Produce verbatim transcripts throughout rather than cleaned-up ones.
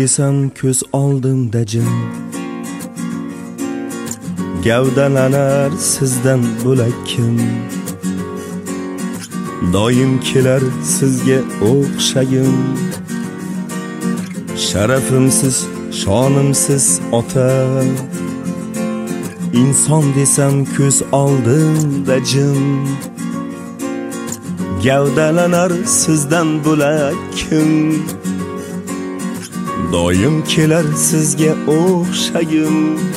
desam ko'z oldimda jim, gavdalanar sizdan bo'lak kim? Doim kelar sizga o'xshagim, sharafimsiz, shonimsiz ota. Inson desam ko'z oldimda jim, gavdalanar sizdan bo'lak kim? Doim kelar sizga o'xshagim,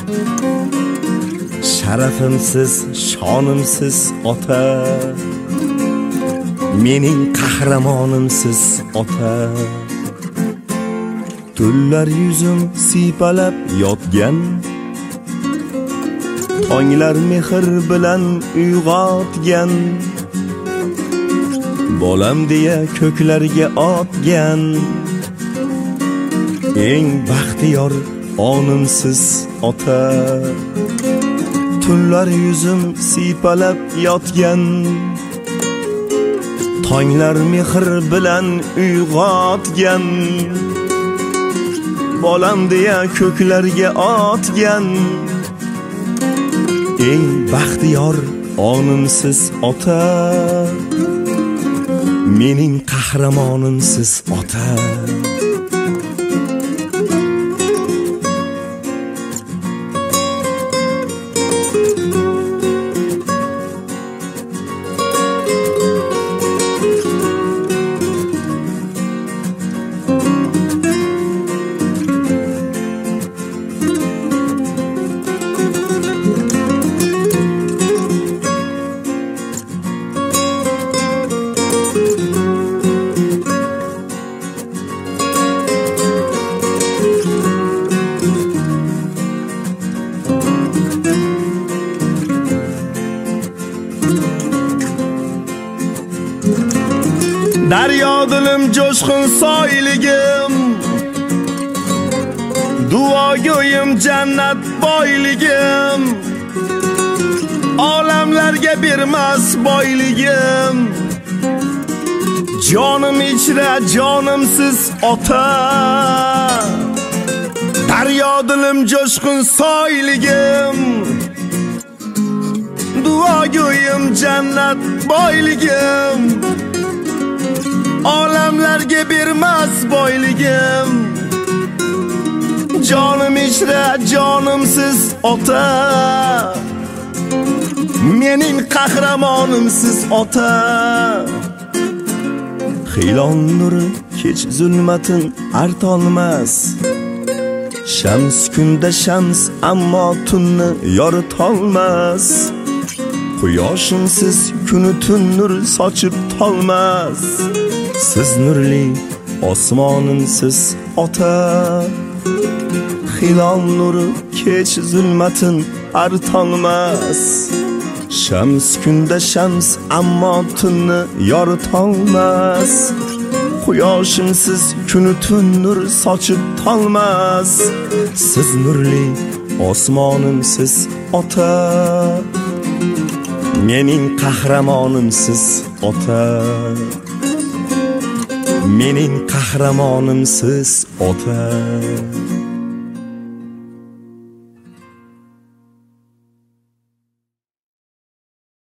sharafimsiz, shonimsiz ota. Mening qahramonimsiz ota. Tunlar yuzim siypalab yotgan, tonglar mehr bilan uyg'otgan, bolam deya ko'klarga otgan. Eng baxtiyor onimsiz ota. Tunlar yuzim siypalab yotgan, tonglar mehr bilan uyg'otgan, bolam deya ko'klarga otgan. Eng baxtiyor onimsiz ota. Mening qahramonimsiz ota. Daryo dilim jo'shqin soyligim, duogo'yim jannat boyligim, olamlarga bermas boyligim. Jonim ichra jonimsiz ota. Daryo dilim jo'shqin soyligim, duogo'yim jannat boyligim, olamlarga bermas boyligim. Jonim ichra jonimsiz ota. Mening qahramonimsiz ota. Xilon nuri kech zulmatin artolmas, shams kunda shams ammo tunni yoritolmas. Quyoshimsiz kuni tun nur sochib tolmas. Siz nurli osmonimsiz ota. Xilon nuri kech zulmatin artolmas, shams kunda shams ammo tunni yoritolmas. Quyoshimsiz kuni tun nur sochib tolmas. Siz nurli osmonimsiz ota. Mening qahramonimsiz ota. Mening qahramonimsiz ota.